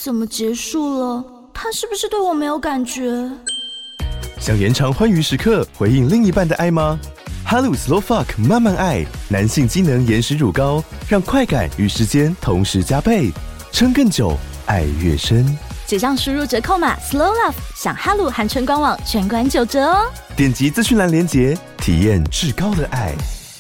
怎么结束了？他是不是对我没有感觉？ 想延长欢愉时刻，回应另一半的爱吗？哈鲁 Slow Fuck 慢慢爱，男性机能延时乳膏，让快感与时间同时加倍，撑更久，爱越深。 结账输入折扣码 Slow Love， 享哈鲁含春官网全馆9折哦！ 点击资讯栏连结，体验至高的爱。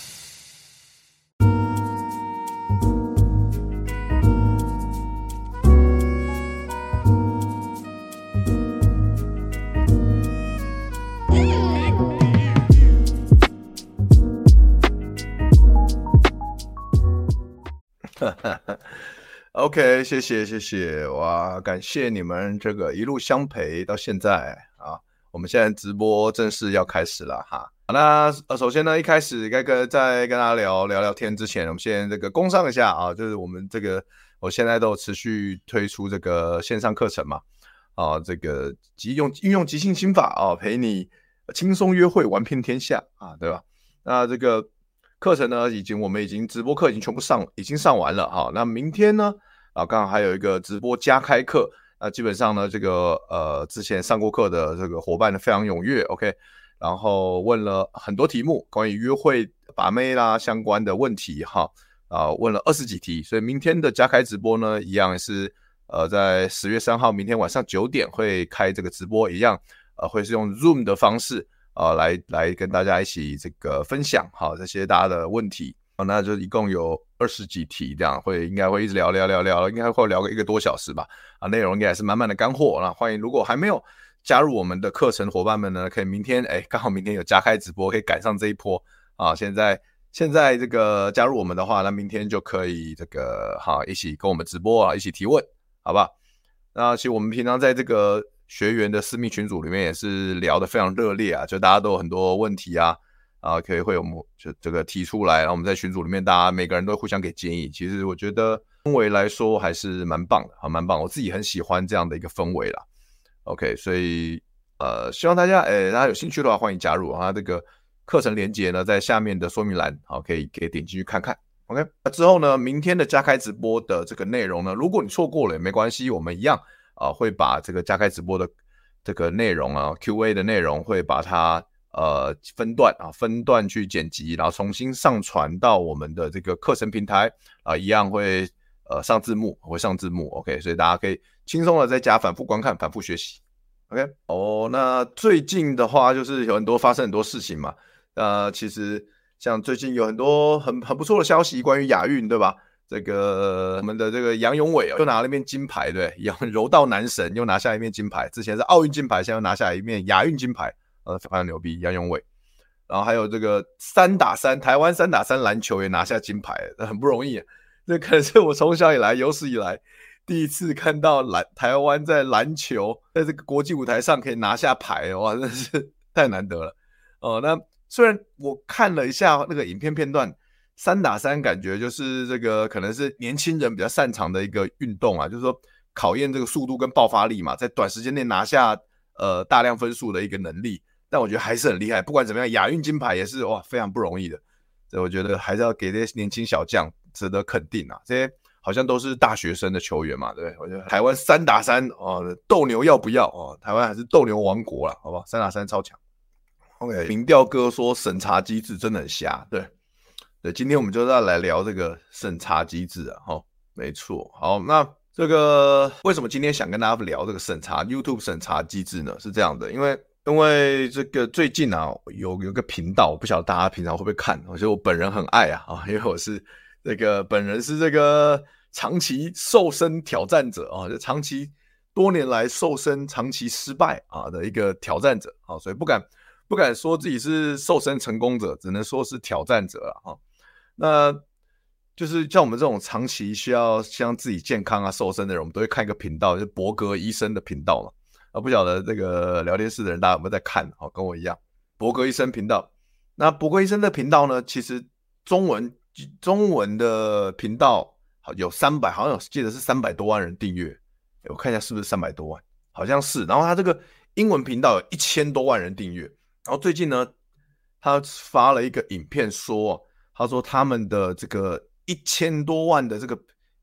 OK， 谢谢，哇，感谢你们这个一路相陪到现在啊！我们现在直播正式要开始了哈。那首先呢，一开始在跟大家聊天之前，我们先这个工商一下啊，就是我们我现在都有持续推出这个线上课程嘛，啊，这个运用即兴心法啊，陪你轻松约会玩遍天下啊，对吧？那这个课程呢，我们已经直播课已经全部上完了哈。那明天呢，刚好还有一个直播加开课，那基本上呢，这个之前上过课的这个伙伴呢非常踊跃 ，OK， 然后问了很多题目关于约会把妹啦相关的问题哈，问了20几题，所以明天的加开直播呢，一样是在10月3号明天晚上9点会开这个直播，一样会是用 Zoom 的方式。来跟大家一起这个分享好这些大家的问题，那就一共有20几题，这样应该会一直聊，应该会聊个1个多小时吧，内容应该也是满满的干货。那欢迎如果还没有加入我们的课程伙伴们呢，可以明天刚好明天有加开直播，可以赶上这一波啊。现在这个加入我们的话，那明天就可以这个一起跟我们直播啊，一起提问，好不好？那其实我们平常在这个学员的私密群组里面也是聊得非常热烈啊，就大家都有很多问题啊，会我们就这个提出来，然后我们在群组里面大家每个人都互相给建议。其实我觉得氛围来说还是蛮棒的，蛮棒，我自己很喜欢这样的一个氛围啦。OK， 所以希望大家有兴趣的话欢迎加入啊，这个课程连结呢在下面的说明栏，可以点进去看看。OK， 那之后呢，明天的加开直播的这个内容呢，如果你错过了也没关系，我们一样会把这个加开直播的这个内容啊 ，QA 的内容会把它分段去剪辑，然后重新上传到我们的这个课程平台一样会上字幕，OK， 所以大家可以轻松的在家反复观看、反复学习。OK， 那最近的话就是发生很多事情嘛，其实像最近有很多很不错的消息关于亚运，对吧？这我们的这个杨永伟又拿了一面金牌，对，柔道男神又拿下一面金牌，之前是奥运金牌，现在又拿下一面亚运金牌，非常牛逼，杨永伟。然后还有这个3打3，台湾3打3篮球也拿下金牌，很不容易。这可能是我从小以来有史以来第一次看到台湾在篮球在这个国际舞台上可以拿下牌，哇，真的是太难得了。那虽然我看了一下那个影片片段，3打3感觉就是这个可能是年轻人比较擅长的一个运动啊，就是说考验这个速度跟爆发力嘛，在短时间内拿下大量分数的一个能力，但我觉得还是很厉害。不管怎么样，亚运金牌也是哇非常不容易的，所以我觉得还是要给这些年轻小将值得肯定啊。这些好像都是大学生的球员嘛，对不对？我觉得台湾3打3斗牛要不要台湾还是斗牛王国啦，好不好？3打3超强。OK， 民调哥说审查机制真的很瞎，对，今天我们就要来聊这个审查机制啊，没错。好，那这个为什么今天想跟大家聊这个YouTube 审查机制呢？是这样的，因为这个最近啊有个频道，我不晓得大家平常会不会看，我觉得我本人很爱啊，因为我是本人是这个长期瘦身挑战者啊，就多年来瘦身长期失败的一个挑战者啊，所以不敢说自己是瘦身成功者，只能说是挑战者啊。那就是像我们这种长期需要像自己健康瘦身的人，我们都会看一个频道，就是伯格医生的频道嘛。不晓得这个聊天室的人大家有没有在看？跟我一样，伯格医生频道。那伯格医生的频道呢，其实中文的频道有300，好像记得是300多万人订阅。我看一下是不是300多万，好像是。然后他这个英文频道有1000多万人订阅。然后最近呢，他发了一个影片说，他说他们的这个1000多万的这个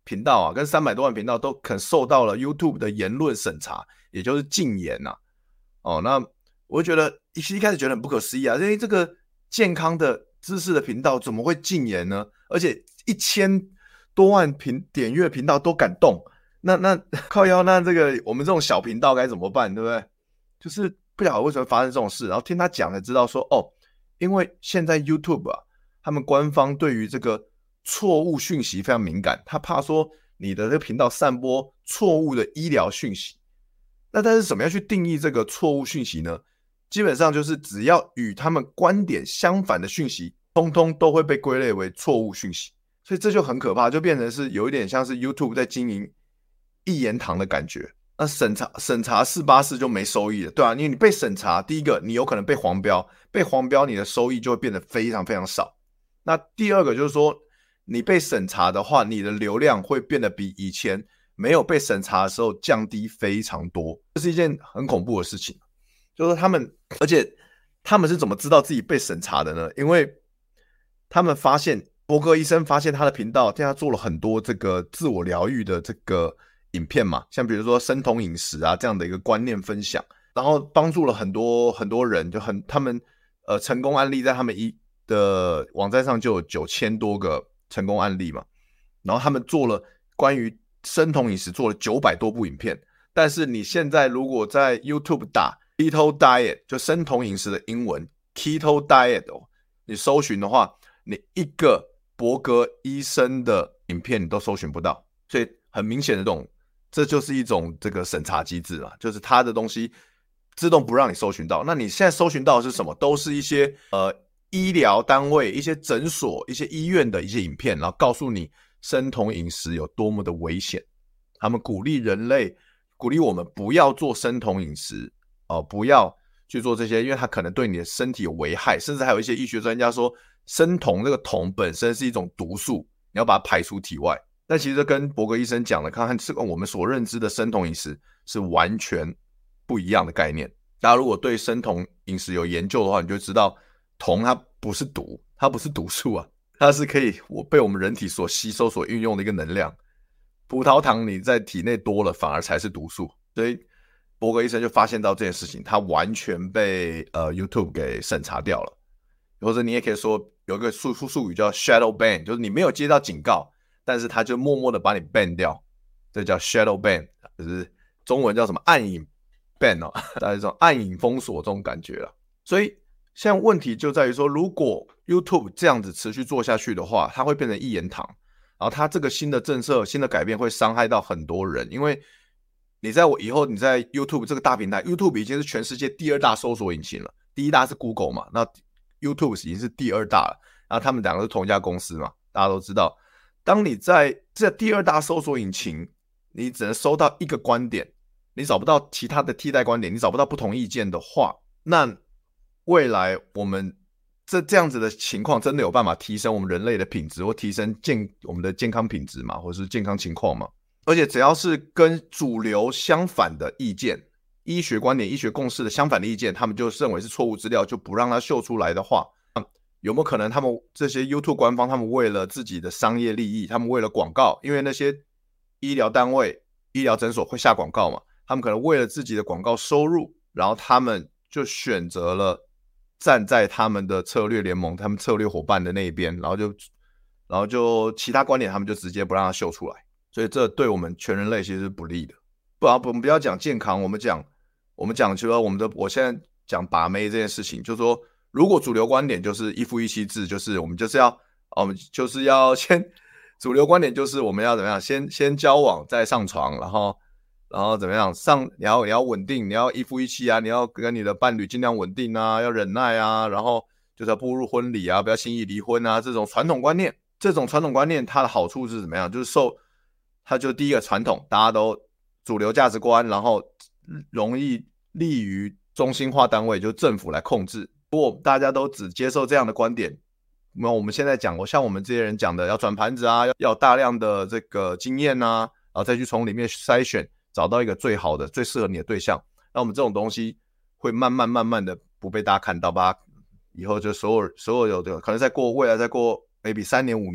频道啊，跟300多万频道都可能受到了 YouTube 的言论审查，也就是禁言啊。那我就觉得一开始觉得很不可思议啊，因为这个健康的知识的频道怎么会禁言呢？而且1000多万点阅频道都敢动，那靠腰，那这个我们这种小频道该怎么办，对不对？就是不晓得为什么发生这种事，然后听他讲才知道说，因为现在 YouTube 啊，他们官方对于这个错误讯息非常敏感，他怕说你的这个频道散播错误的医疗讯息。那但是怎么样去定义这个错误讯息呢？基本上就是只要与他们观点相反的讯息，通通都会被归类为错误讯息。所以这就很可怕，就变成是有一点像是 YouTube 在经营一言堂的感觉。那审查484就没收益了，对啊，因为你被审查，第一个你有可能被黄标，你的收益就会变得非常非常少。那第二个就是说，你被审查的话，你的流量会变得比以前没有被审查的时候降低非常多，这是一件很恐怖的事情。就是而且他们是怎么知道自己被审查的呢？因为他们发现博格医生发现他的频道对他做了很多这个自我疗愈的这个影片嘛，像比如说生酮饮食啊这样的一个观念分享，然后帮助了很多人，他们成功案例在他们的网站上就有9000多个成功案例嘛，然后他们做了关于生酮饮食做了900多部影片，但是你现在如果在 YouTube 打 Keto Diet 就生酮饮食的英文 Keto Diet 你搜寻的话，你一个博格医生的影片你都搜寻不到，所以很明显的这就是一种这个审查机制啦，就是他的东西自动不让你搜寻到。那你现在搜寻到的是什么？都是一些医疗单位、一些诊所、一些医院的一些影片，然后告诉你生酮饮食有多么的危险。他们鼓励我们不要做生酮饮食，不要去做这些，因为它可能对你的身体有危害，甚至还有一些医学专家说，生酮这个酮本身是一种毒素，你要把它排出体外。但其实这跟博格医生讲的，看看这个我们所认知的生酮饮食是完全不一样的概念。大家如果对生酮饮食有研究的话，你就知道酮它不是毒，它不是毒素啊，它是可以被我们人体所吸收所运用的一个能量。葡萄糖你在体内多了反而才是毒素，所以博格医生就发现到这件事情，他完全被YouTube 给审查掉了。或者你也可以说有一个术语叫 shadow ban， 就是你没有接到警告，但是他就默默的把你 ban 掉，这叫 shadow ban， 就是中文叫什么暗影 ban 大概这种暗影封锁这种感觉了。所以现在问题就在于说，如果 YouTube 这样子持续做下去的话，它会变成一言堂，然后它这个新的政策、新的改变会伤害到很多人，因为以后你在 YouTube 这个大平台 ，YouTube 已经是全世界第2大搜索引擎了，第1大是 Google 嘛，那 YouTube 已经是第2大了，然后他们两个是同一家公司嘛，大家都知道。当你在这第2大搜索引擎，你只能搜到一个观点，你找不到其他的替代观点，你找不到不同意见的话，那未来我们这样子的情况真的有办法提升我们人类的品质，或提升我们的健康品质嘛，或是健康情况嘛？而且只要是跟主流相反的意见，医学观点、医学共识的相反的意见，他们就认为是错误资料，就不让它秀出来的话，有没有可能他们这些 YouTube 官方，他们为了自己的商业利益，他们为了广告，因为那些医疗单位、医疗诊所会下广告嘛，他们可能为了自己的广告收入，然后他们就选择了站在他们的策略联盟、他们策略伙伴的那一边，然后就其他观点他们就直接不让它秀出来，所以这对我们全人类其实是不利的。我们不要讲健康，我们讲除了我现在讲把妹这件事情，就是说，如果主流观点就是一夫一妻制，就是我们就是要先主流观点就是我们要怎么样，先交往再上床，然后怎么样你要稳定，你要一夫一妻啊，你要跟你的伴侣尽量稳定啊，要忍耐啊，然后就是要步入婚礼啊，不要轻易离婚啊，这种传统观念它的好处是怎么样？就是它就第一个传统，大家都主流价值观，然后容易利于中心化单位，就政府来控制。如果大家都只接受这样的观点，那我们现在讲，像我们这些人讲的，要转盘子啊，要有大量的这个经验啊，然后再去从里面筛选，找到一个最好的、最适合你的对象。那我们这种东西会慢慢的不被大家看到吧？以后就所有的可能未来再过 maybe 3年5年，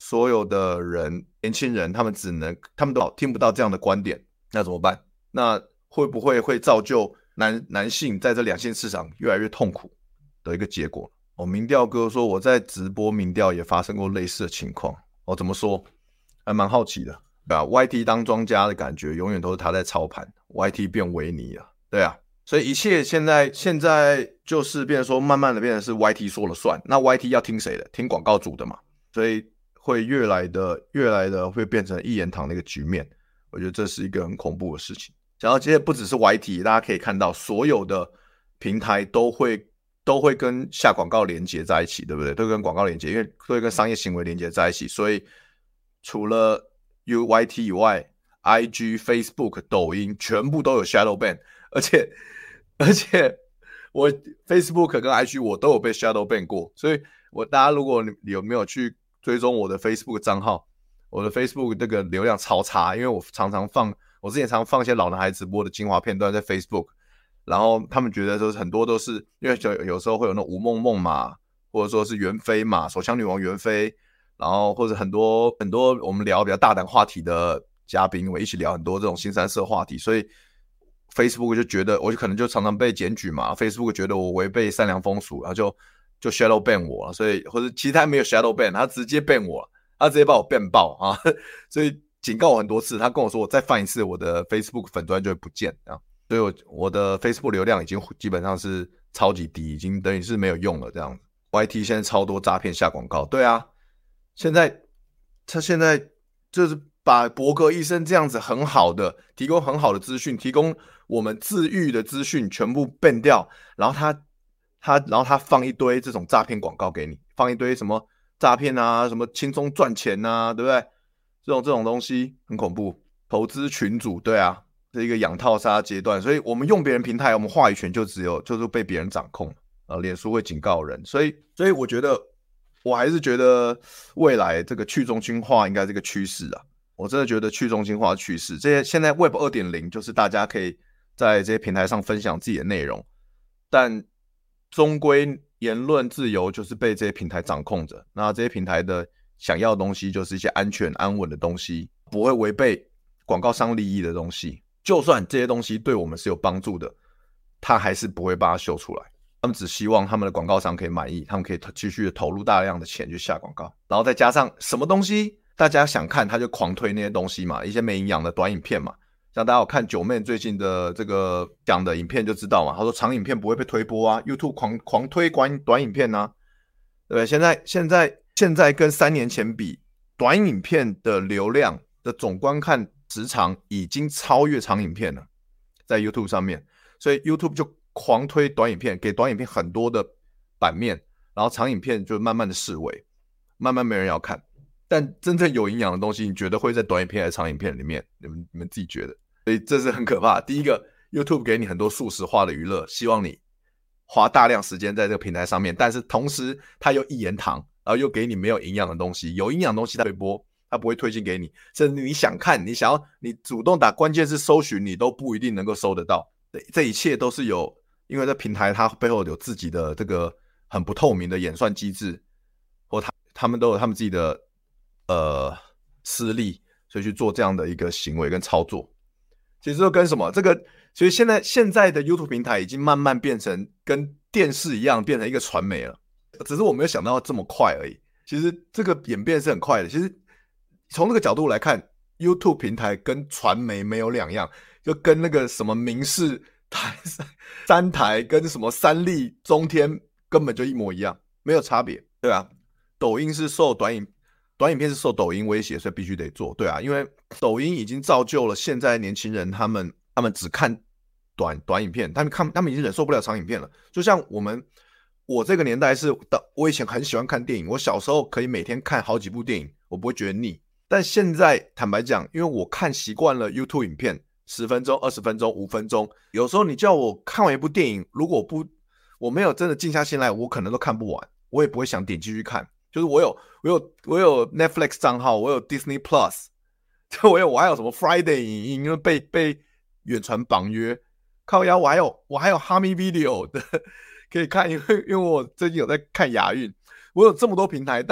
所有的人，年轻人，他们都听不到这样的观点，那怎么办？那会不会造就男性在这两性市场越来越痛苦的一个结果？民调哥说我在直播民调也发生过类似的情况。怎么说？还蛮好奇的，对啊 YT 当庄家的感觉永远都是他在操盘 ，YT 变维尼了，对啊。所以一切现在就是变成说，慢慢的变成是 YT 说了算。那 YT 要听谁的？听广告主的嘛。所以会越来的会变成一言堂的一个局面。我觉得这是一个很恐怖的事情。然后这些不只是 YT， 大家可以看到所有的平台都会跟下广告连接在一起，对不对？都跟广告连接，因为都会跟商业行为连接在一起。所以除了 YT 以外 ，IG、Facebook、抖音全部都有 shadow ban， 而且我 Facebook 跟 IG 我都有被 shadow ban 过，所以大家如果你有没有去追踪我的 Facebook 账号，我的 Facebook 这个流量超差，因为我之前常放一些老男孩直播的精华片段在 Facebook， 然后他们觉得就是很多都是因为有时候会有那种吴梦梦嘛，或者说是袁飞嘛，手枪女王袁飞，然后或者很多我们聊比较大胆话题的嘉宾，我一起聊很多这种新三色话题，所以Facebook 就觉得我可能就常常被检举嘛 ，Facebook 觉得我违背善良风俗，然后就 shadow ban 我了，所以或者其实他没有 shadow ban， 他直接 ban 我了，他直接把我 ban 爆啊，所以警告我很多次，他跟我说我再犯一次，我的 Facebook 粉专就会不见啊，所以我的 Facebook 流量已经基本上是超级低，已经等于是没有用了这样子。YT 现在超多诈骗下广告，对啊，他现在就是把博格医生这样子很好的提供很好的资讯，提供我们治愈的资讯全部 ban 掉，然后他放一堆这种诈骗广告给你，放一堆什么诈骗啊，什么轻松赚钱啊，对不对？这种东西很恐怖。投资群组，对啊，是一个养套杀阶段，所以我们用别人平台，我们话语权就是被别人掌控。脸书会警告人，所以我还是觉得未来这个去中心化应该是个趋势啊。我真的觉得去中心化的趋势，现在 Web 2.0 就是大家可以在这些平台上分享自己的内容，但终归言论自由就是被这些平台掌控着。那这些平台的想要的东西就是一些安全安稳的东西，不会违背广告商利益的东西。就算这些东西对我们是有帮助的，他还是不会把它秀出来。他们只希望他们的广告商可以满意，他们可以继续投入大量的钱去下广告，然后再加上什么东西大家想看他就狂推那些东西嘛，一些没营养的短影片嘛。像大家有看九妹最近的这个讲的影片就知道嘛，他说长影片不会被推播啊， YouTube 狂推短影片啊，对不对？现在跟3年前比，短影片的流量的总观看时长已经超越长影片了，在 YouTube 上面，所以 YouTube 就狂推短影片，给短影片很多的版面，然后长影片就慢慢的式微，慢慢没人要看。但真正有营养的东西，你觉得会在短影片还是长影片里面？你们自己觉得？所以这是很可怕。第一个 ，YouTube 给你很多速食化的娱乐，希望你花大量时间在这个平台上面，但是同时它又一言堂，然后又给你没有营养的东西。有营养的东西它会播，它不会推荐给你，甚至你想看，你主动打关键字搜寻，你都不一定能够搜得到。这一切都是因为这平台它背后有自己的这个很不透明的演算机制，或他们都有他们自己的私利，所以去做这样的一个行为跟操作。其实就跟什么所以现在的 YouTube 平台已经慢慢变成跟电视一样，变成一个传媒了，只是我没有想到这么快而已。其实这个演变是很快的。其实从这个角度来看， YouTube 平台跟传媒没有两样，就跟那个什么民视台三台跟什么三立中天根本就一模一样，没有差别，对啊。抖音是受短影片是受抖音威胁，所以必须得做，对啊，因为抖音已经造就了现在年轻人他们只看短影片，他们已经忍受不了长影片了。就像我这个年代我以前很喜欢看电影，我小时候可以每天看好几部电影，我不会觉得腻。但现在坦白讲，因为我看习惯了 YouTube 影片10分钟、20分钟、5分钟，有时候你叫我看完一部电影，如果我没有真的静下心来，我可能都看不完，我也不会想点进去看。就是我有 Netflix 账号，我有 Disney Plus， 我还有什么 Friday 影音，因为被远传绑约，靠腰，我还有 Hami Video 的可以看，因为我最近有在看亚运，我有这么多平台，但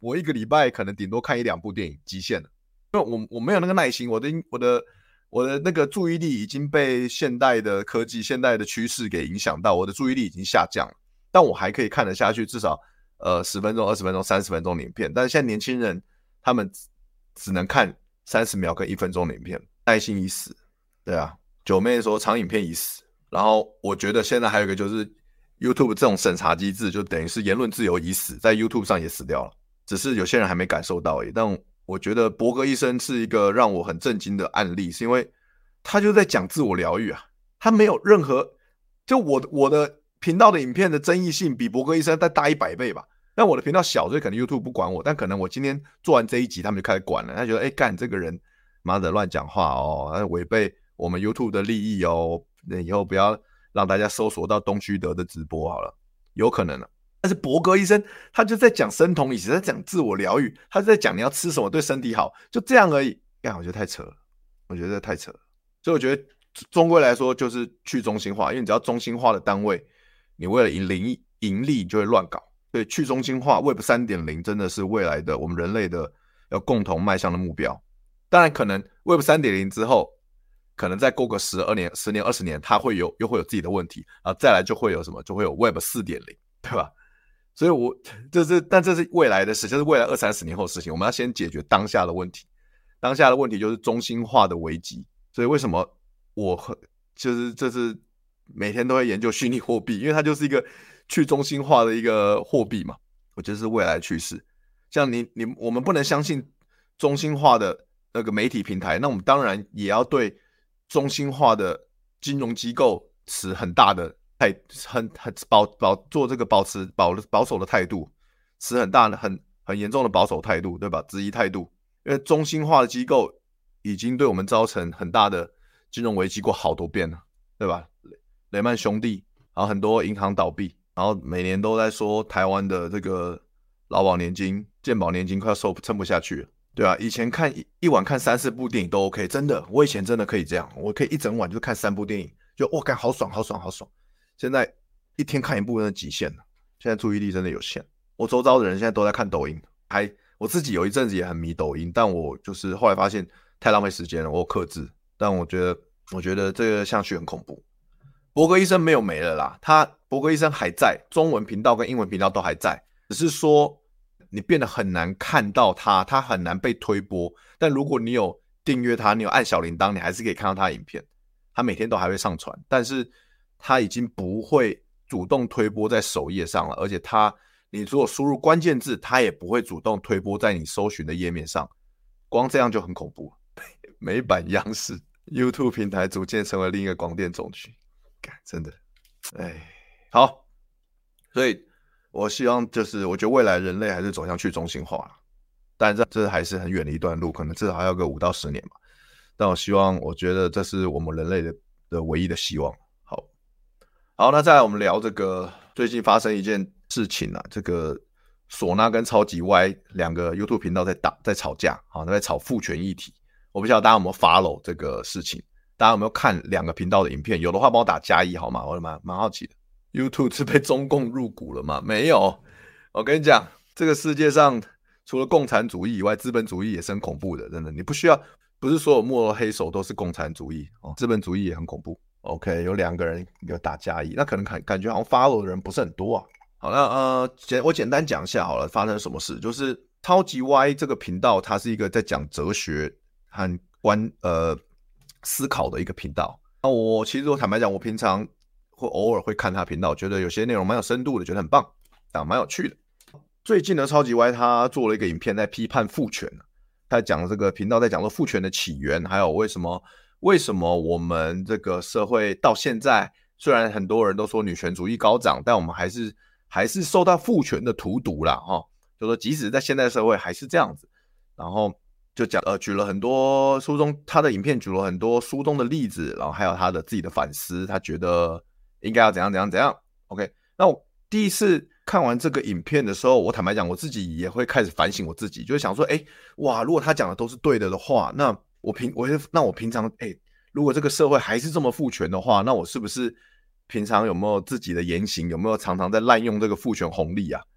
我一个礼拜可能顶多看1-2部电影，极限了，因为我没有那个耐心，我的那个注意力已经被现代的科技、现代的趋势给影响到，我的注意力已经下降了。但我还可以看得下去，至少10分钟、20分钟、30分钟的影片。但是现在年轻人他们只能看30秒跟1分钟的影片，耐心已死。对啊，九妹说长影片已死。然后我觉得现在还有一个就是 YouTube 这种审查机制，就等于是言论自由已死，在 YouTube 上也死掉了，只是有些人还没感受到而已。但我觉得博格医生是一个让我很震惊的案例，是因为他就在讲自我疗愈啊，他没有任何，就我的频道的影片的争议性比博格医生再大100倍吧。但我的频道小，所以可能 YouTube 不管我，但可能我今天做完这一集，他们就开始管了，他觉得干这个人妈的乱讲话哦，他违背我们 YouTube 的利益哦，以后不要让大家搜索到东区德的直播好了，有可能了。但是博格医生他就在讲生酮饮食，在讲自我疗愈，他在讲你要吃什么对身体好，就这样而已。干，我觉得太扯了，我觉得太扯了。所以我觉得终归来说就是去中心化，因为你只要中心化的单位，你为了盈利就会乱搞。所以去中心化 Web 3.0 真的是未来的我们人类的要共同迈向的目标。当然可能 Web 3.0 之后，可能再过个10年、20年，它又会有自己的问题啊，再来就会有什么，就会有 Web 4.0， 对吧？所以但这是未来的事，这是未来20-30年后的事情。我们要先解决当下的问题，当下的问题就是中心化的危机。所以为什么这是每天都会研究虚拟货币，因为它就是一个去中心化的一个货币嘛，我觉得是未来的趋势。像我们不能相信中心化的那个媒体平台，那我们当然也要对中心化的金融机构持很大的做这个保守的态度，持很大的很严重的保守态度，对吧？质疑态度，因为中心化的机构已经对我们造成很大的金融危机过好多遍了，对吧？雷曼兄弟，然后很多银行倒闭，然后每年都在说台湾的这个劳保年金、健保年金快要撑不下去了，对啊，以前看一晚看3-4部电影都 OK， 真的，我以前真的可以这样，我可以一整晚就看3部电影，就干好爽好爽好爽。现在一天看1部真的极限了，现在注意力真的有限。我周遭的人现在都在看抖音，我自己有一阵子也很迷抖音，但我就是后来发现太浪费时间了，我有克制。但我觉得这个下去很恐怖。博格医生没有没了啦，博格医生还在，中文频道跟英文频道都还在，只是说你变得很难看到他很难被推播。但如果你有订阅他，你有按小铃铛，你还是可以看到他的影片，他每天都还会上传，但是他已经不会主动推播在首页上了，而且你如果输入关键字，他也不会主动推播在你搜寻的页面上，光这样就很恐怖。美版央视 YouTube 平台逐渐成为另一个广电总局，真的，好，所以我希望就是我觉得未来人类还是走向去中心化，但这还是很远的一段路，可能至少还要个5到10年吧。但我觉得这是我们人类的唯一的希望。好，那再来我们聊这个最近发生一件事情啊，这个唢呐跟超级歪两个 YouTube 频道在吵架，在吵父权议题。我不晓得大家有没有 follow 这个事情，大家有没有看两个频道的影片？有的话帮我打+1好吗？我蛮好奇的。YouTube 是被中共入股了吗？没有，我跟你讲，这个世界上除了共产主义以外，资本主义也是很恐怖的，真的。你不是所有幕后黑手都是共产主义哦，资本主义也很恐怖。OK， 有2个人有打+1，那可能感觉好像 follow 的人不是很多啊。好，那我简单讲一下好了，发生什么事？就是超级歪这个频道，它是一个在讲哲学和思考的一个频道。那其实我坦白讲，我平常偶尔会看他频道，觉得有些内容蛮有深度的，觉得很棒，蛮有趣的。最近的超级歪他做了一个影片在批判父权，他讲这个频道在讲说父权的起源，还有为什么我们这个社会到现在，虽然很多人都说女权主义高涨，但我们还是受到父权的荼毒啦，就说即使在现代社会还是这样子。然后就举了很多书中他的影片，举了很多书中的例子，然后还有他的自己的反思，他觉得应该要怎样。OK， 那我第一次看完这个影片的时候，我坦白讲，我自己也会开始反省我自己，就是想说，哇，如果他讲的都是对的话，那我平常如果这个社会还是这么父权的话，那我是不是平常有没有自己的言行，有没有常常在滥用这个父权红利啊？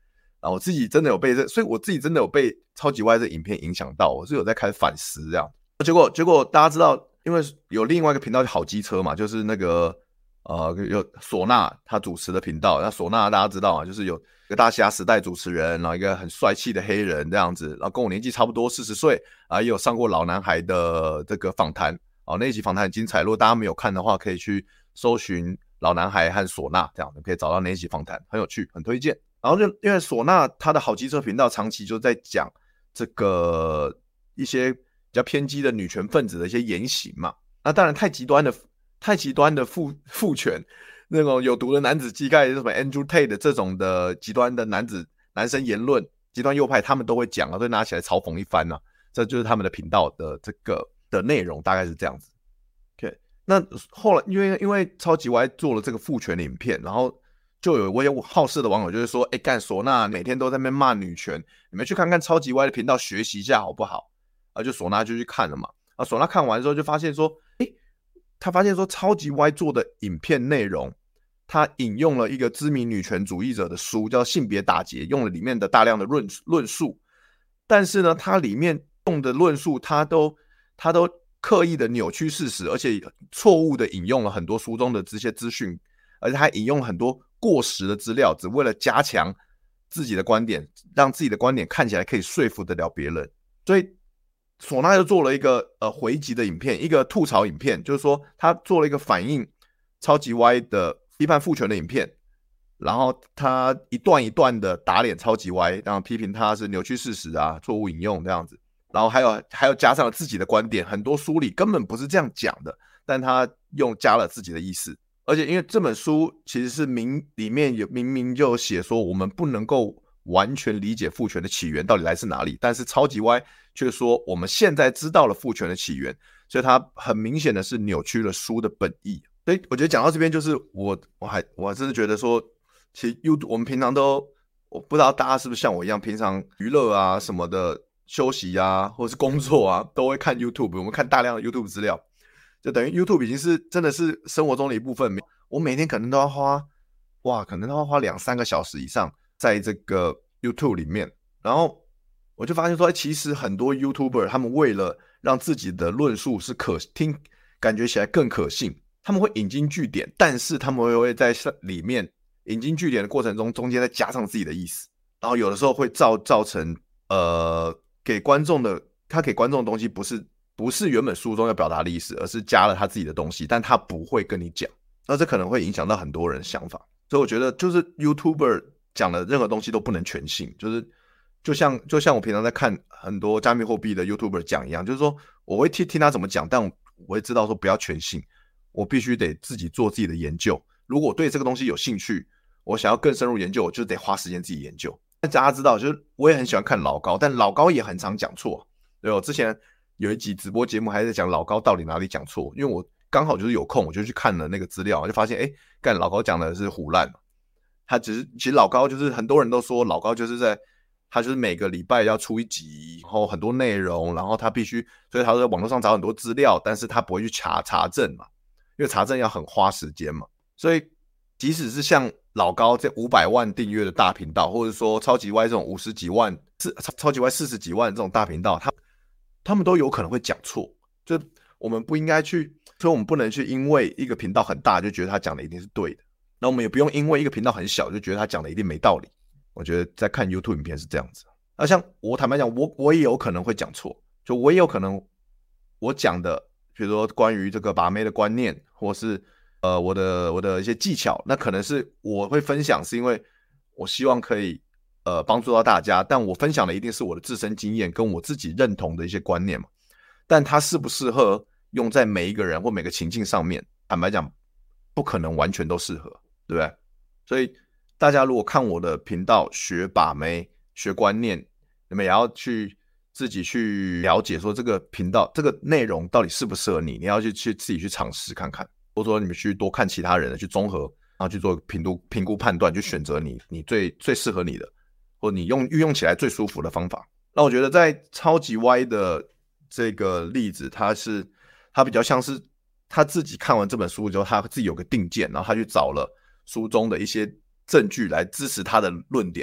啊，我自己真的有被所以我自己真的有被超级歪这影片影响到，我是有在开始反思这样。结果大家知道，因为有另外一个频道叫好机车嘛，就是那个有唢呐他主持的频道。那唢呐大家知道啊，就是有一个大侠时代主持人，然后一个很帅气的黑人这样子，然后跟我年纪差不多40岁啊，也有上过老男孩的这个访谈啊，那一集访谈很精彩，如果大家没有看的话，可以去搜寻老男孩和唢呐，这样可以找到那一集访谈，很有趣，很推荐。然后就因为唢呐他的好机车频道长期就在讲这个一些比较偏激的女权分子的一些言行嘛，那当然太极端的父权，那种有毒的男子气概，什么 Andrew Tate 的这种的极端的男生言论，极端右派他们都会讲啊，都拿起来嘲讽一番啊，这就是他们的频道的这个的内容，大概是这样子。OK， 那后来因为超级歪做了这个父权的影片，然后就有我好事的网友就是说，干唢呐每天都在那边骂女权，你们去看看超级歪的频道学习一下好不好？啊，就唢呐就去看了嘛。啊，唢呐看完之后就发现说，他发现说超级歪做的影片内容，他引用了一个知名女权主义者的书，叫《性别打劫》，用了里面的大量的论述，但是呢，他里面用的论述，他都刻意的扭曲事实，而且错误的引用了很多书中的这些资讯，而且还引用了很多过时的资料，只为了加强自己的观点，让自己的观点看起来可以说服得了别人。所以唢呐又做了一个回击的影片，一个吐槽影片，就是说他做了一个反映超级歪的批判父权的影片，然后他一段一段的打脸超级歪，然后批评他是扭曲事实啊，错误引用这样子，然后还有加上了自己的观点，很多书里根本不是这样讲的，但他加了自己的意思。而且因为这本书其实是里面明明就写说我们不能够完全理解父权的起源到底来自哪里，但是超级歪却说我们现在知道了父权的起源，所以他很明显的是扭曲了书的本意。所以我觉得讲到这边，就是我真的觉得说，其实我们平常我不知道大家是不是像我一样，平常娱乐啊什么的，休息啊或是工作啊都会看 YouTube， 我们看大量的 YouTube 资料，就等于 YouTube 已经是真的是生活中的一部分。我每天可能都要花2-3个小时以上在这个 YouTube 里面，然后我就发现说，其实很多 YouTuber 他们为了让自己的论述是感觉起来更可信，他们会引经据典，但是他们会在里面引经据典的过程中间再加上自己的意思，然后有的时候会造成给观众的东西不是原本书中要表达的意思，而是加了他自己的东西，但他不会跟你讲，那这可能会影响到很多人的想法。所以我觉得就是 YouTuber 讲的任何东西都不能全信，就像我平常在看很多加密货币的 YouTuber 讲一样，就是说我会听他怎么讲，但我会知道说不要全信，我必须得自己做自己的研究。如果我对这个东西有兴趣，我想要更深入研究，我就得花时间自己研究。但大家知道，就是我也很喜欢看老高，但老高也很常讲错。对，我之前有一集直播节目还在讲老高到底哪里讲错，因为我刚好就是有空，我就去看了那个资料，就发现干老高讲的是唬烂。其实老高就是很多人都说老高他就是每个礼拜要出一集，然后很多内容，然后他必须，所以他在网络上找很多资料，但是他不会去查证嘛，因为查证要很花时间嘛。所以即使是像老高这500万订阅的大频道，或者说超级歪这种50几万、超级歪40几万这种大频道，他们都有可能会讲错。就我们不应该去，所以我们不能去因为一个频道很大就觉得他讲的一定是对的，那我们也不用因为一个频道很小就觉得他讲的一定没道理。我觉得在看 YouTube 影片是这样子。那像我坦白讲，我也有可能会讲错，就我也有可能我讲的，比如说关于这个把妹的观念，或是我的一些技巧，那可能是我会分享，是因为我希望可以帮助到大家，但我分享的一定是我的自身经验跟我自己认同的一些观念嘛。但它适不适合用在每一个人或每个情境上面，坦白讲不可能完全都适合，对不对？所以大家如果看我的频道学把妹学观念，你们也要自己去了解说这个频道这个内容到底适不适合你，你要去自己去尝试看看，或者说你们去多看其他人的去综合，然后去做评估判断，去选择你最适合你的，或者你运用起来最舒服的方法。那我觉得在超级歪的这个例子，他比较像是他自己看完这本书之后，他自己有个定见，然后他去找了书中的一些证据来支持他的论点，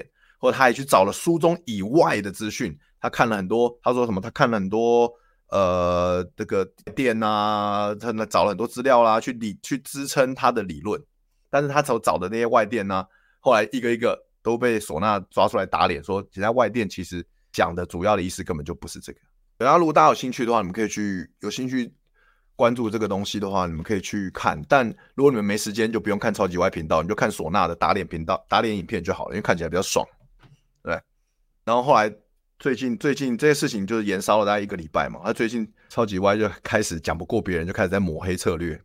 或者他也去找了书中以外的资讯，他看了很多，他说什么？他看了很多这个店啊，他找了很多资料啦，去支撑他的理论。但是他所找的那些外电呢，后来一个一个都被唢呐抓出来打脸，说其他外电其实讲的主要的意思根本就不是这个。然后如果大家有兴趣的话，你们可以有兴趣关注这个东西的话，你们可以去看。但如果你们没时间，就不用看超级歪频道，你就看唢呐的打脸频道、打脸影片就好了，因为看起来比较爽。对。然后后来最近这些事情就是延烧了大概1个礼拜嘛，他最近超级歪就开始讲不过别人，就开始在抹黑策略，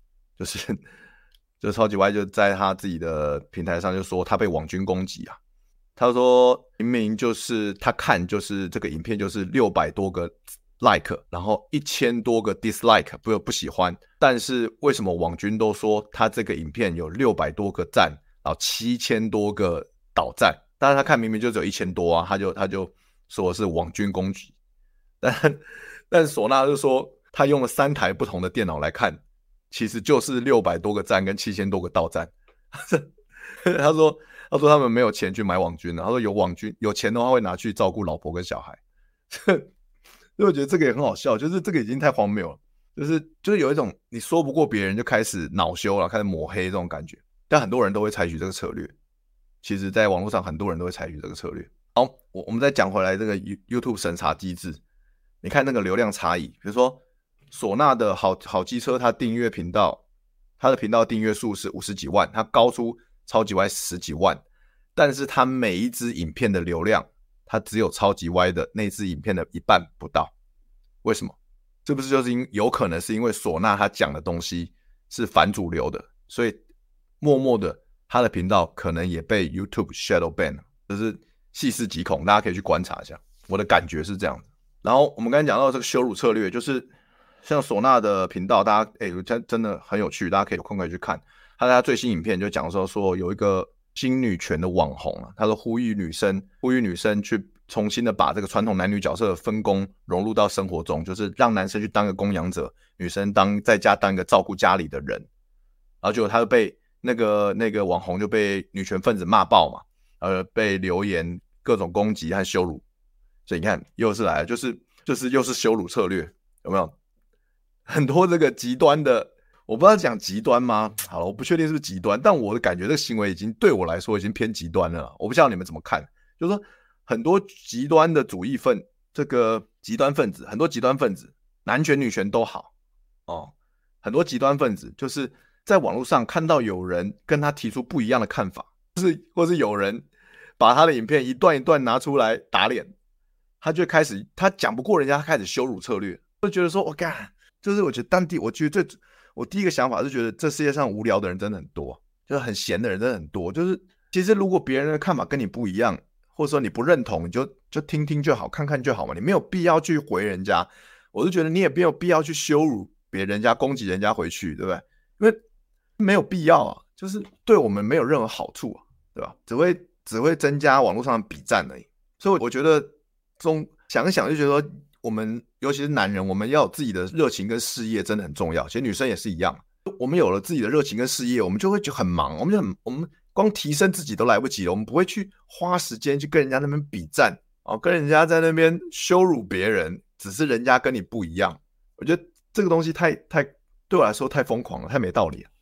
就超级歪就在他自己的平台上就说他被网军攻击啊。他说明明就是他看就是这个影片就是600多个 like， 然后1000多个 dislike， 不喜欢，但是为什么网军都说他这个影片有600多个赞，然后7000多个倒赞？但是他看明明就只有1000多啊，他就说是网军攻击。但唢呐就说他用了3台不同的电脑来看，其实就是600多个赞跟7000多个倒赞。他说他们没有钱去买网军，他说有钱的话会拿去照顾老婆跟小孩。所以我觉得这个也很好笑，就是这个已经太荒谬了，就是有一种你说不过别人就开始恼羞了，开始抹黑这种感觉。但很多人都会采取这个策略，其实在网络上很多人都会采取这个策略。好，我们再讲回来这个 YouTube 审查机制，你看那个流量差异，比如说唢呐的好机车，它订阅频道，它的频道订阅数是50几万，它高出超级歪10几万，但是它每一支影片的流量，它只有超级歪的那支影片的一半不到。为什么？这不是就是有可能是因为唢呐他讲的东西是反主流的，所以默默的他的频道可能也被 YouTube shadow ban 了，就是细思极恐，大家可以去观察一下。我的感觉是这样的。然后我们刚才讲到这个羞辱策略，就是像唢呐的频道，大家真的很有趣，大家可以有空可以去看。他最新影片就讲说有一个新女权的网红啊，他说呼吁女生去重新的把这个传统男女角色的分工融入到生活中，就是让男生去当个供养者，女生在家当一个照顾家里的人。然后结果他就被那个网红就被女权分子骂爆嘛，被留言各种攻击和羞辱。所以你看又是来了，就是又是羞辱策略，有没有？很多这个极端的，我不知道讲极端吗？好了，我不确定是不是极端，但我的感觉这个行为已经对我来说已经偏极端了。我不知道你们怎么看，就是说很多极端的主义这个极端分子，很多极端分子，男权女权都好哦，很多极端分子就是在网络上看到有人跟他提出不一样的看法，或是有人把他的影片一段一段拿出来打脸，他就开始他讲不过人家，他开始羞辱策略，就觉得说我干。就是我觉得我第一个想法是觉得这世界上无聊的人真的很多，就是很闲的人真的很多。就是其实如果别人的看法跟你不一样，或者说你不认同，你就听听就好，看看就好嘛，你没有必要去回人家。我就觉得你也没有必要去羞辱人家，攻击人家回去，对不对？因为没有必要啊，就是对我们没有任何好处啊，对吧？只会增加网络上的比战而已。所以我觉得想一想就觉得说，我们尤其是男人，我们要有自己的热情跟事业，真的很重要。其实女生也是一样，我们有了自己的热情跟事业，我们就会很忙，我们光提升自己都来不及了，我们不会去花时间去跟人家那边比战，跟人家在那边羞辱别人，只是人家跟你不一样。我觉得这个东西太对我来说太疯狂了，太没道理了。